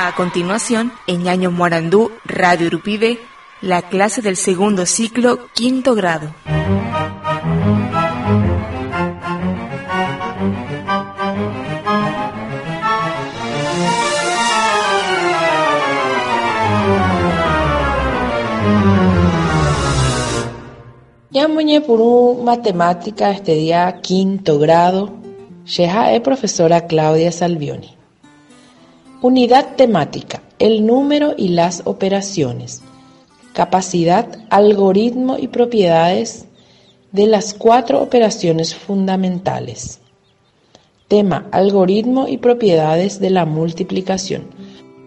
A continuación, en Ñaño Morandú, Radio Urupibe, la clase del segundo ciclo, quinto grado. Yamuñe por matemática este día quinto grado, Sheha es profesora Claudia Salvioni. Unidad temática, el número y las operaciones. Capacidad, algoritmo y propiedades de las 4 operaciones fundamentales. Tema, algoritmo y propiedades de la multiplicación.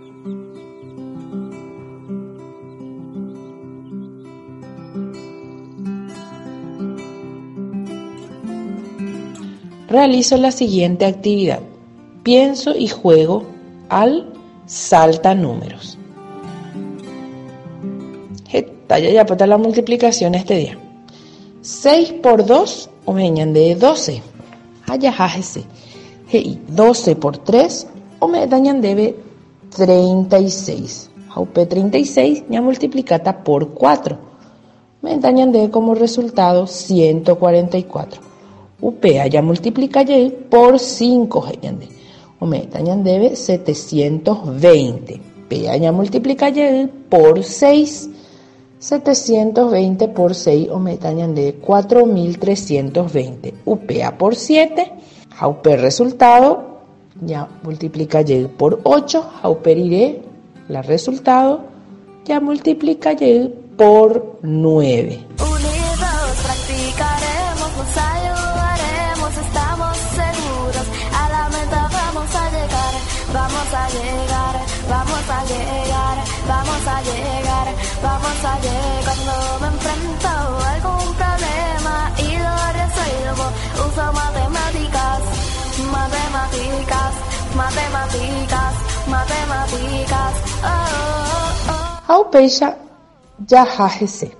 Realizo la siguiente actividad. Pienso y juego al salta números. Ya pues la multiplicación este día. 6 por 2, o me dañan de 12. Hayajajese. 12 por 3, o me dañan de 36. Jaupe 36, ya multiplicata por 4. Me dañan de como resultado 144. Upea ya multiplica y por 5 o me dañan debe 720. Pea ya multiplica y por 6. 720 por 6 o me dañan de 4320. Upea por 7. Jaupe resultado ya multiplica y por 8. Jaupe iré la resultado ya multiplica y por 9. Vamos a llegar, cuando me enfrento a algún problema y lo resuelvo, uso matemáticas, Aupecha yajajese.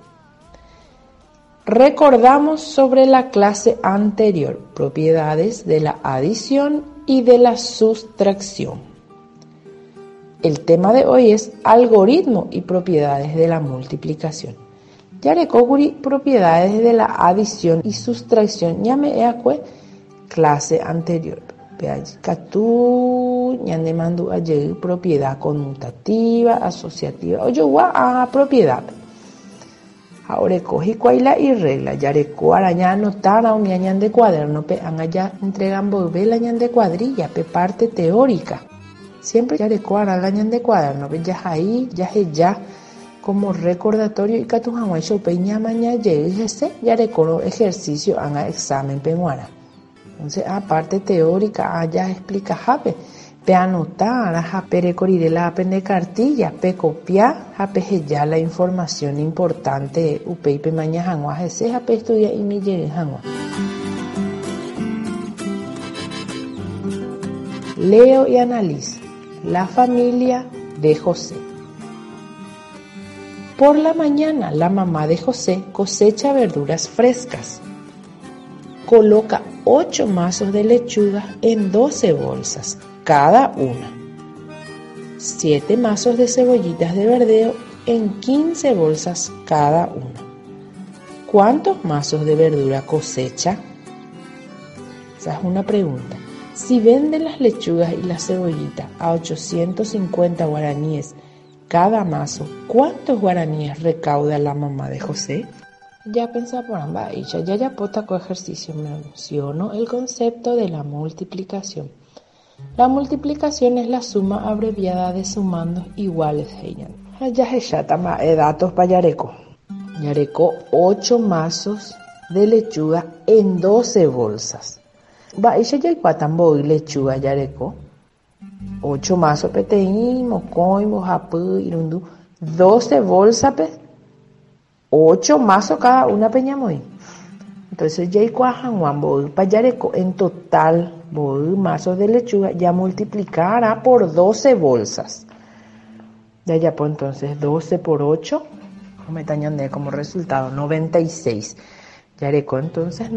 Recordamos sobre la clase anterior, propiedades de la adición y de la sustracción. El tema de hoy es algoritmo y propiedades de la multiplicación. Yarekoguri propiedades de la adición y sustracción. Llame eacue clase anterior. Peaycatú, ñande mandu ayer propiedad conmutativa, asociativa. Oye, a propiedad. Ahora coge cuaila y regla. Yareco araña anotar a un ñan de cuaderno. Pe allá entregan volver la ñan de cuadrilla. Pe parte teórica. Siempre ya recuerda gañan de cuaderno, ya ahí, ya como recordatorio y que tu jamás yo peña mañana ya recuerdo ejercicio haga examen penguara. Entonces, aparte teórica, ya explica jape, pe anotar, jape recorrer la aprende cartilla, pe copiar, jape ya la información importante, upe pe mañana jangua, jape estudia y me llegue jangua. Leo y analizo. La familia de José. Por la mañana, la mamá de José cosecha verduras frescas. Coloca 8 mazos de lechuga en 12 bolsas, cada una. 7 mazos de cebollitas de verdeo en 15 bolsas, cada una. ¿Cuántos mazos de verdura cosecha? Esa es una pregunta. Si vende las lechugas y las cebollitas a 850 guaraníes cada mazo, ¿cuántos guaraníes recauda la mamá de José? Ya pensaba por ambas, ya potaco ejercicio menciono el concepto de la multiplicación. La multiplicación es la suma abreviada de sumandos iguales. Ya tama datos para Yareco. Yareco 8 mazos de lechuga en 12 bolsas. Va, ella ya cuatambo y lechuga yareco. 8 mazos peteín, mocoy, mojapú, irundú. 12 bolsas, 8 mazos cada una peñamoy. Entonces ya cuajan guambo para yareco. En total, mazos de lechuga ya multiplicará por 12 bolsas. Ya pues entonces 12 por 8, me tañan de como resultado 96. Yareco entonces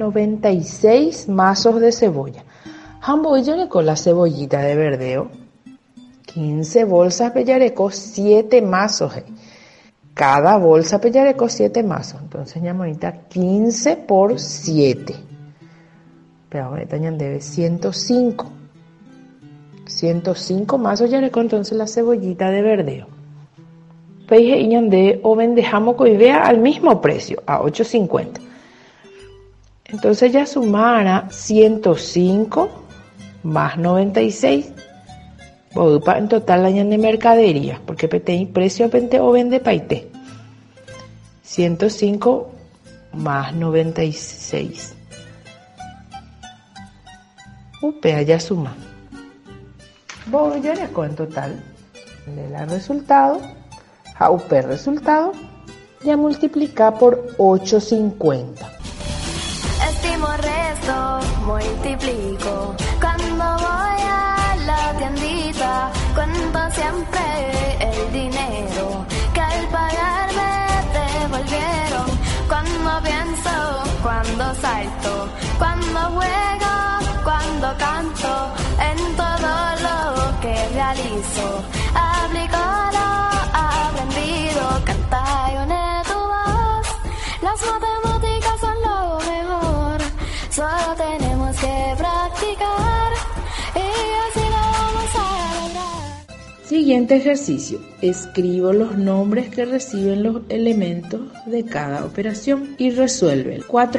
96 mazos de cebolla. Jambo y yareco la cebollita de verdeo. 15 bolsas pellarecó 7 mazos. Cada bolsa pellarecó 7 mazos. Entonces ya ahorita 15 por 7. Pero ahorita ya debe 105. 105 mazos ya recó entonces la cebollita de verdeo. Peije y ñandé o vendejamos coidea al mismo precio, a 8.50. Entonces ya sumara 105 más 96. Bodupa en total la ñande mercadería, porque pete precio pente o vende paite. 105 más 96. Upea ya suma. Bodo ya recó en total de la resultado. Jaupe resultado, ya multiplica por 8.50. Estimo, resto, multiplico. Cuando voy a la tiendita, cuento siempre el dinero que al pagarme devolvieron. Cuando pienso, cuando salto, cuando juego, cuando canto, en todo lo que realizo, aplico lo aprendido, canta y une tu voz. Las matemáticas son lo mejor, solo tenemos que practicar y así lo vamos a lograr. Siguiente ejercicio. Escribo los nombres que reciben los elementos de cada operación y resuelve.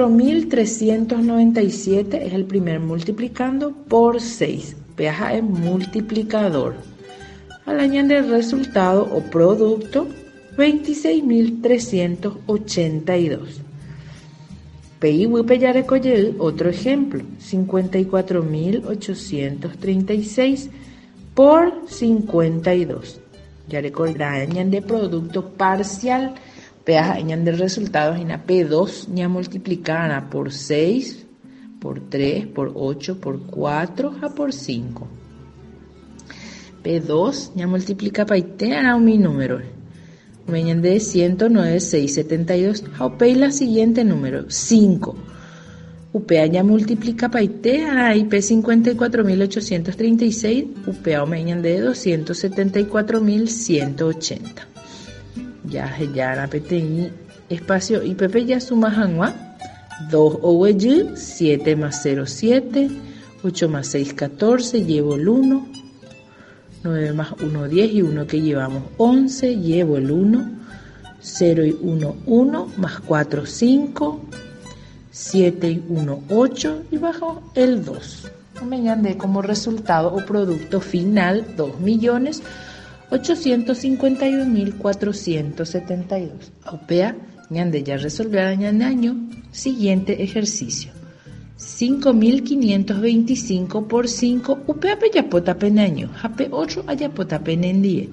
4.397 es el primer multiplicando por 6. Peaja es multiplicador. Al añadir resultado o producto, 26.382. Pei ya recoger otro ejemplo, 54.836 por 52. Ya recordar añadir producto parcial, peaja añadir resultados en la P2 ya multiplicará por 6, por 3, por 8, por 4, a por 5. P2 ya multiplica paite a un mi número. Venían de 109.672. Jaupei la siguiente número, 5. UPA ya multiplica paite a IP 54.836. UPA venían de 274.180. Ya la PTI espacio IPP ya suma hanwa. 2 OY, 7 más 0, 7. 8 más 6, 14. Llevo el 1. 9 más 1, 10 y 1 que llevamos 11, llevo el 1, 0 y 1, 1, más 4, 5, 7 y 1, 8 y bajo el 2. Me añade como resultado o producto final 2.851.472. Opea, ñande ya resolver añade año. Siguiente ejercicio. 5.525 por 5, upea peyapota penaño, jape 8 ayapota penendie,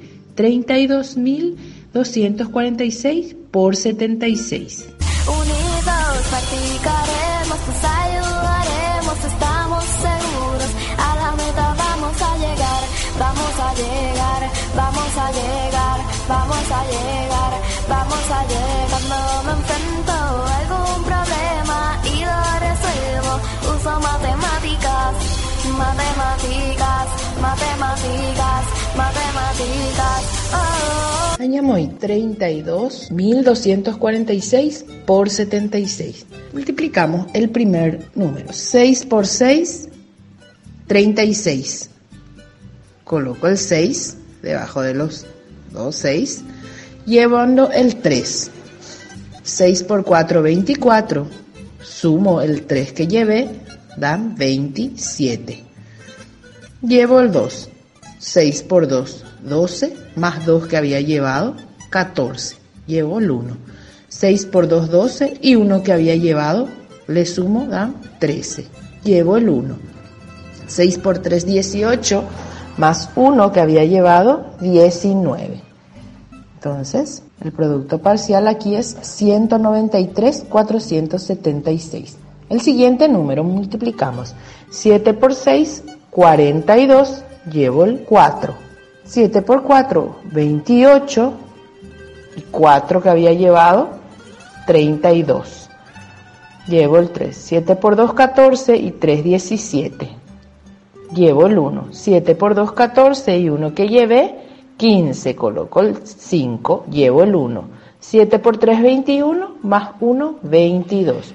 32.246 por 76. Unidos practicaremos, nos ayudaremos, estamos seguros, a la meta vamos a llegar, vamos a llegar, vamos a llegar, vamos a llegar, vamos a llegar. Cuando me enfrento a algún problema y lo resuelvo, uso matemáticas, matemáticas, matemáticas, matemáticas. Oh. Añamos 32.246 por 76. Multiplicamos el primer número. 6 por 6, 36. Coloco el 6 debajo de los dos 6, llevando el 3. 6 por 4, 24. Sumo el 3 que llevé, dan 27. Llevo el 2. 6 por 2, 12, más 2 que había llevado, 14. Llevo el 1. 6 por 2, 12, y 1 que había llevado, le sumo, dan 13. Llevo el 1. 6 por 3, 18, más 1 que había llevado, 19. Entonces, el producto parcial aquí es 193.476. El siguiente número multiplicamos. 7 por 6, 42, llevo el 4. 7 por 4, 28, y 4 que había llevado, 32. Llevo el 3. 7 por 2, 14, y 3, 17. llevo el 1. 7 por 2, 14 y 1 que llevé, 15. Coloco el 5, llevo el 1. 7 por 3, 21, más 1, 22.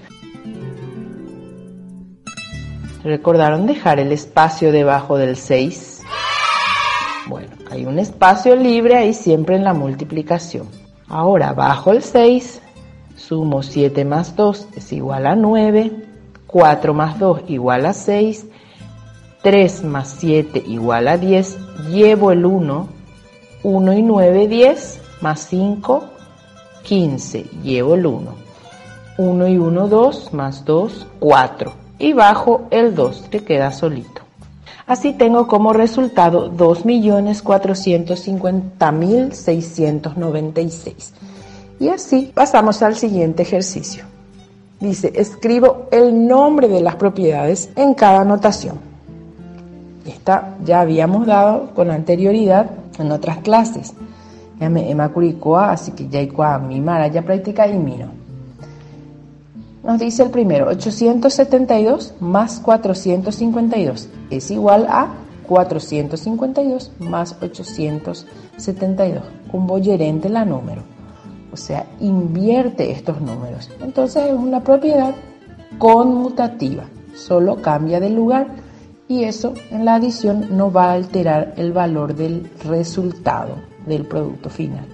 ¿Recordaron dejar el espacio debajo del 6? Bueno, hay un espacio libre ahí siempre en la multiplicación. Ahora, bajo el 6, sumo 7 más 2 es igual a 9, 4 más 2 igual a 6, 3 más 7 igual a 10, llevo el 1, 1 y 9, 10, más 5, 15, llevo el 1, 1 y 1, 2, más 2, 4. Y bajo el 2, que queda solito. Así tengo como resultado 2.450.696. Y así pasamos al siguiente ejercicio. Dice, escribo el nombre de las propiedades en cada anotación. Esta ya habíamos dado con anterioridad en otras clases. Ya me curicua, así que ya icua mi mara ya practica y miro. Nos dice el primero, 872 más 452 es igual a 452 más 872. Un boyerente la número, o sea, invierte estos números. Entonces es una propiedad conmutativa, solo cambia de lugar y eso en la adición no va a alterar el valor del resultado del producto final.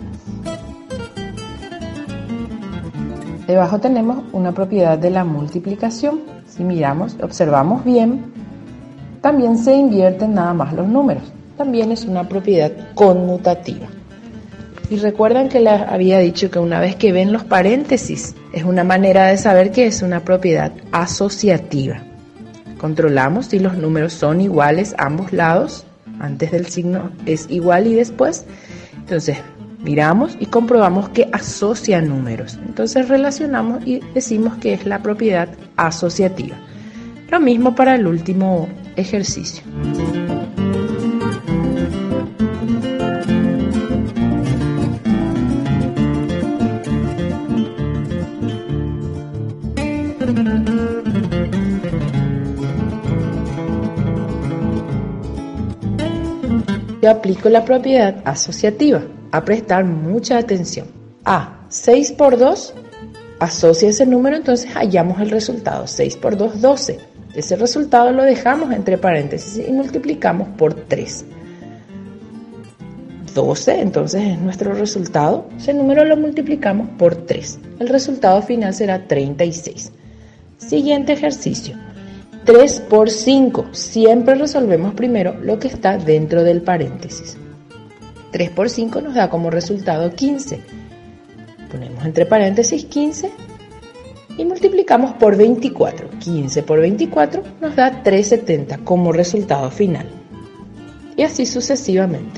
Debajo tenemos una propiedad de la multiplicación. Si miramos, observamos bien, también se invierten nada más los números. También es una propiedad conmutativa. Y recuerdan que les había dicho que una vez que ven los paréntesis, es una manera de saber que es una propiedad asociativa. Controlamos si los números son iguales a ambos lados, antes del signo es igual y después. Entonces, miramos y comprobamos que asocia números. Entonces relacionamos y decimos que es la propiedad asociativa. Lo mismo para el último ejercicio. Yo aplico la propiedad asociativa. A prestar mucha atención. A, 6 por 2, asocia ese número, entonces hallamos el resultado. 6 por 2, 12. Ese resultado lo dejamos entre paréntesis y multiplicamos por 3. 12, entonces es nuestro resultado. Ese número lo multiplicamos por 3. El resultado final será 36. Siguiente ejercicio. 3 por 5. Siempre resolvemos primero lo que está dentro del paréntesis. 3 por 5 nos da como resultado 15. Ponemos entre paréntesis 15 y multiplicamos por 24. 15 por 24 nos da 370 como resultado final. Y así sucesivamente.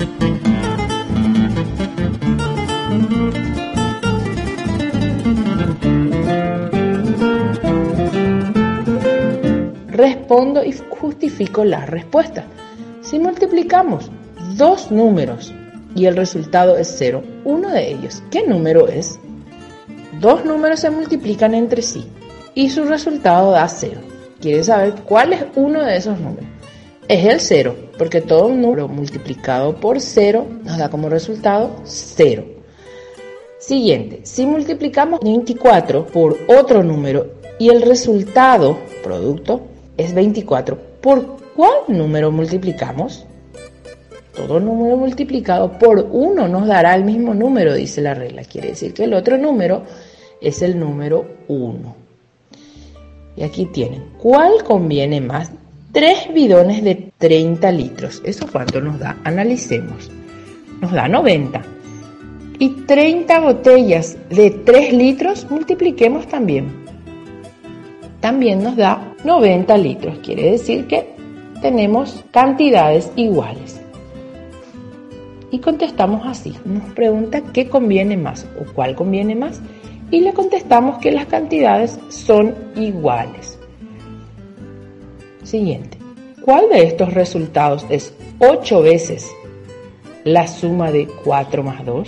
Respondo y justifico la respuesta. Si multiplicamos dos números y el resultado es 0, uno de ellos, ¿qué número es? Dos números se multiplican entre sí y su resultado da 0. ¿Quiere saber cuál es uno de esos números? Es el 0, porque todo un número multiplicado por 0 nos da como resultado 0. Siguiente, si multiplicamos 24 por otro número y el resultado, producto, es 24, ¿por cuál número multiplicamos? Todo número multiplicado por 1 nos dará el mismo número, dice la regla. Quiere decir que el otro número es el número 1. Y aquí tienen, ¿cuál conviene más? 3 bidones de 30 litros. ¿Eso cuánto nos da? Analicemos. Nos da 90. Y 30 botellas de 3 litros, multipliquemos también. También nos da 90 litros. Quiere decir que tenemos cantidades iguales. Y contestamos así. Nos pregunta qué conviene más o cuál conviene más. Y le contestamos que las cantidades son iguales. Siguiente. ¿Cuál de estos resultados es 8 veces la suma de 4 más 2?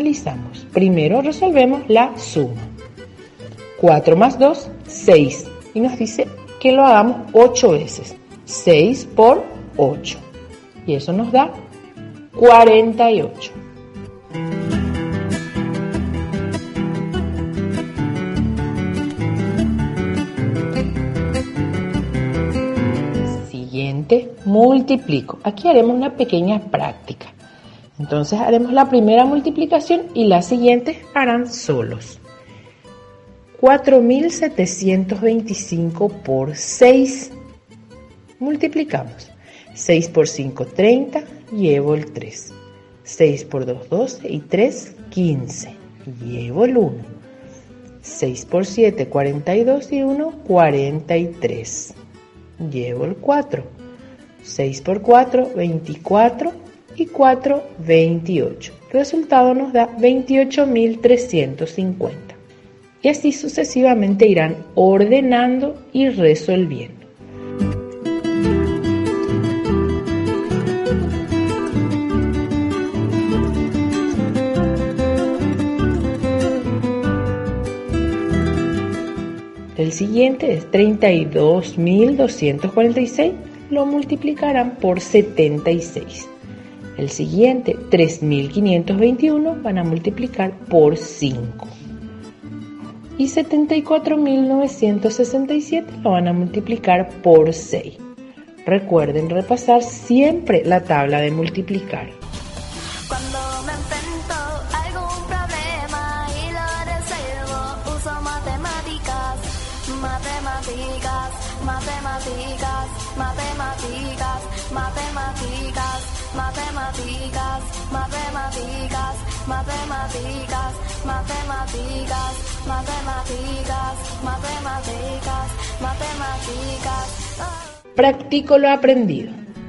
Analizamos. Primero resolvemos la suma. 4 más 2, 6. y nos dice que lo hagamos 8 veces. 6 por 8. Y eso nos da 48. Siguiente, multiplico. Aquí haremos una pequeña práctica. Entonces haremos la primera multiplicación y las siguientes harán solos. 4.725 por 6. Multiplicamos. 6 por 5, 30. Llevo el 3. 6 por 2, 12. Y 3, 15. Llevo el 1. 6 por 7, 42. Y 1, 43. Llevo el 4. 6 por 4, 24. Y 4, 28. El resultado nos da 28.350. Y así sucesivamente irán ordenando y resolviendo. El siguiente es 32.246, lo multiplicarán por 76. El siguiente, 3.521, van a multiplicar por 5. Y 74.967 lo van a multiplicar por 6. Recuerden repasar siempre la tabla de multiplicar. Cuando me enfrento a algún problema y lo resuelvo, uso matemáticas, matemáticas, matemáticas, matemáticas, matemáticas, matemáticas, matemáticas, matemáticas, matemáticas, matemáticas, matemáticas, matemáticas. Practico lo aprendido.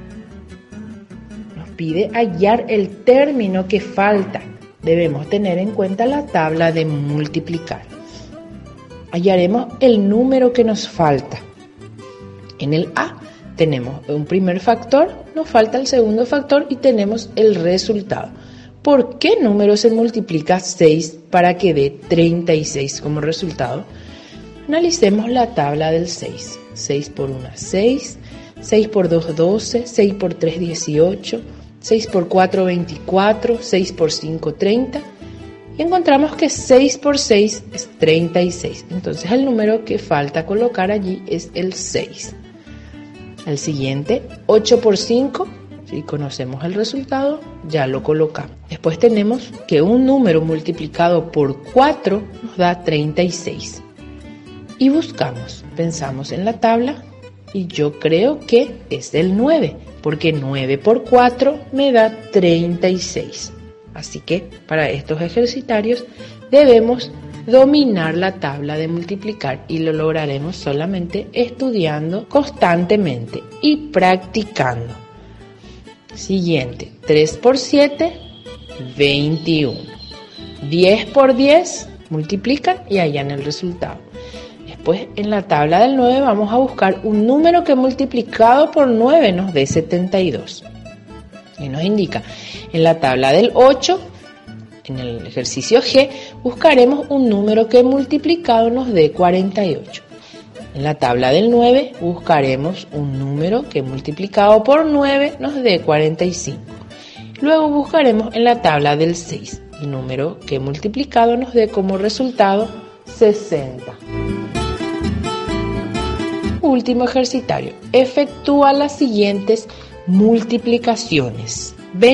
Nos pide hallar el término que falta. Debemos tener en cuenta la tabla de multiplicar. Hallaremos el número que nos falta. En el A tenemos un primer factor, nos falta el segundo factor y tenemos el resultado. ¿Por qué número se multiplica 6 para que dé 36 como resultado? Analicemos la tabla del 6. 6 por 1, 6. 6 por 2, 12. 6 por 3, 18. 6 por 4, 24. 6 por 5, 30. Y encontramos que 6 por 6 es 36. Entonces el número que falta colocar allí es el 6. El siguiente, 8 por 5. Si conocemos el resultado, ya lo colocamos. Después tenemos que un número multiplicado por 4 nos da 36. Y buscamos, pensamos en la tabla y yo creo que es el 9, porque 9 por 4 me da 36. Así que para estos ejercitarios debemos dominar la tabla de multiplicar y lo lograremos solamente estudiando constantemente y practicando. Siguiente, 3 por 7, 21. 10 por 10, multiplican y hallan el resultado. Después en la tabla del 9 vamos a buscar un número que multiplicado por 9 nos dé 72. Y nos indica en la tabla del 8, en el ejercicio G, buscaremos un número que multiplicado nos dé 48. En la tabla del 9 buscaremos un número que multiplicado por 9 nos dé 45. Luego buscaremos en la tabla del 6 el número que multiplicado nos dé como resultado 60. Último ejercitario. Efectúa las siguientes multiplicaciones.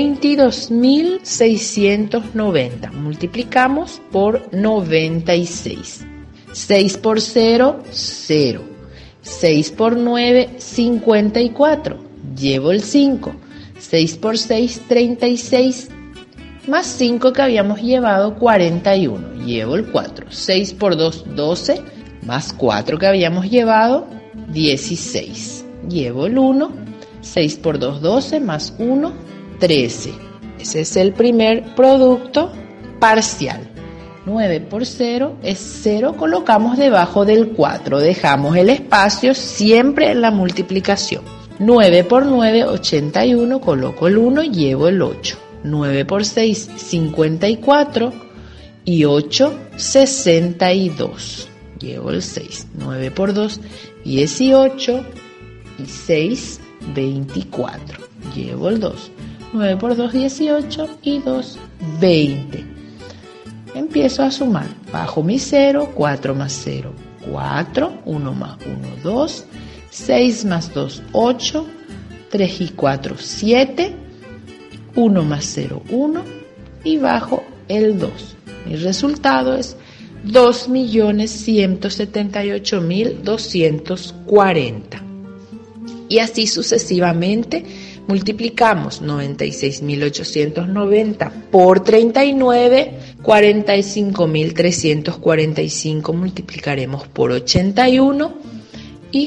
22.690. Multiplicamos por 96. 6 por 0, 0. 6 por 9, 54. Llevo el 5. 6 por 6, 36. Más 5 que habíamos llevado, 41. Llevo el 4. 6 por 2, 12. Más 4 que habíamos llevado, 16. Llevo el 1. 6 por 2, 12. Más 1, 13. Ese es el primer producto parcial. 9 por 0 es 0, colocamos debajo del 4, dejamos el espacio siempre en la multiplicación. 9 por 9, 81, coloco el 1, llevo el 8. 9 por 6, 54 y 8, 62. llevo el 6. 9 por 2, 18 y 6, 24. Llevo el 2. 9 por 2, 18 y 2, 20. Empiezo a sumar. Bajo mi 0, 4 más 0, 4. 1 más 1, 2. 6 más 2, 8. 3 y 4, 7. 1 más 0, 1. Y bajo el 2. Mi resultado es 2.178.240. Y así sucesivamente multiplicamos 96.890 por 39, 45.345 multiplicaremos por 81 y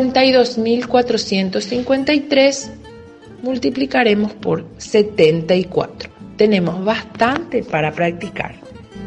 42.453 multiplicaremos por 74. Tenemos bastante para practicar.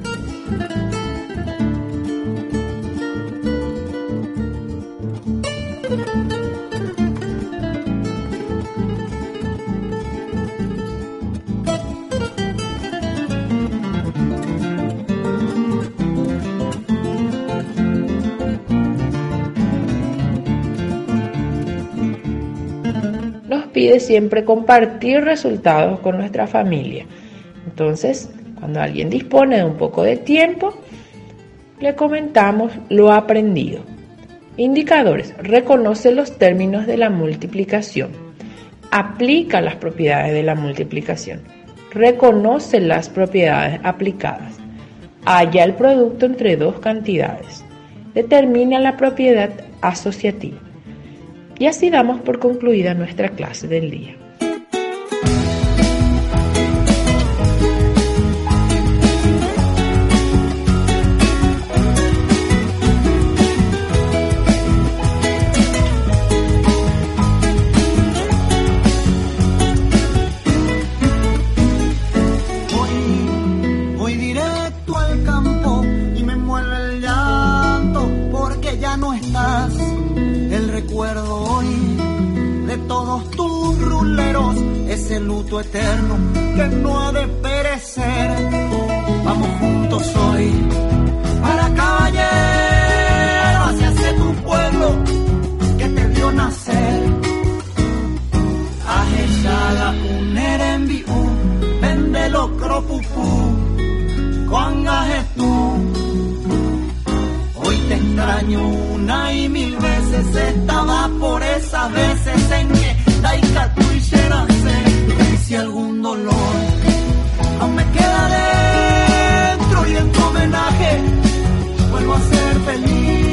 Nos pide siempre compartir resultados con nuestra familia. Entonces, cuando alguien dispone de un poco de tiempo, le comentamos lo aprendido. Indicadores: reconoce los términos de la multiplicación, aplica las propiedades de la multiplicación, reconoce las propiedades aplicadas, halla el producto entre dos cantidades, determina la propiedad asociativa. Y así damos por concluida nuestra clase del día. Voy directo al campo y me mueve el llanto porque ya no estás. El recuerdo hoy de todos tus ruleros, ese luto eterno que no ha de perecer. Vamos juntos hoy para caballero, hacia ese tu pueblo que te vio nacer. Ajechada un erembiú, vende lo cropupú, con tú. Hoy te extraño una y mil veces, estaba por esas veces en que Daika tú y Sherase. Y si algún dolor aún me queda dentro y en tu homenaje vuelvo a ser feliz.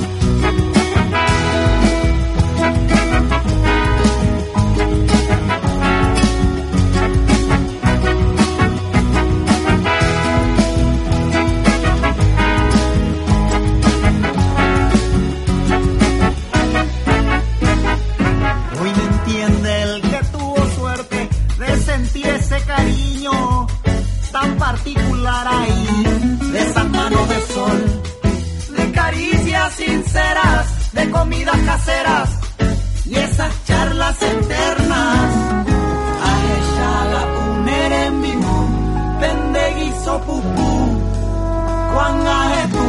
Tan particular ahí, de esas manos de sol, de caricias sinceras, de comidas caseras y esas charlas eternas. Ajechada un erembiú, vende guiso pupú, cuán tú.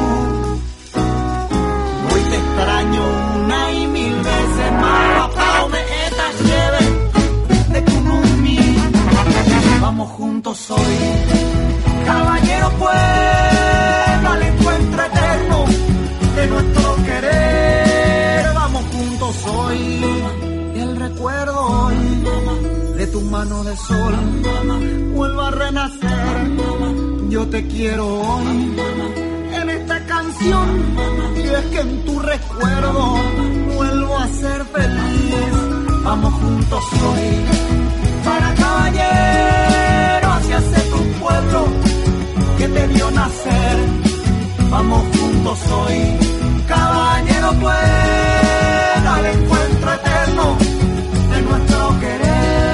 Hoy te extraño una y mil veces más, papá, me estás lleve de tu numi. Vamos juntos hoy, caballero pueblo, al encuentro eterno de nuestro querer. Vamos juntos hoy, y el recuerdo hoy de tu mano de sol vuelva a renacer. Yo te quiero hoy en esta canción, y es que en tu recuerdo vuelvo a ser feliz. Vamos juntos hoy para caballero, hacia ese tu pueblo que te vio nacer. Vamos juntos hoy, caballero pueblo, al encuentro eterno de nuestro querer.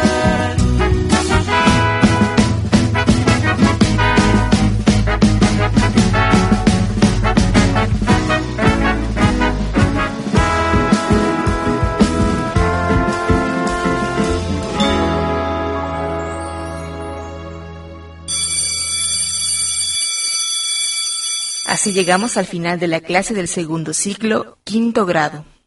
Así llegamos al final de la clase del segundo ciclo, quinto grado.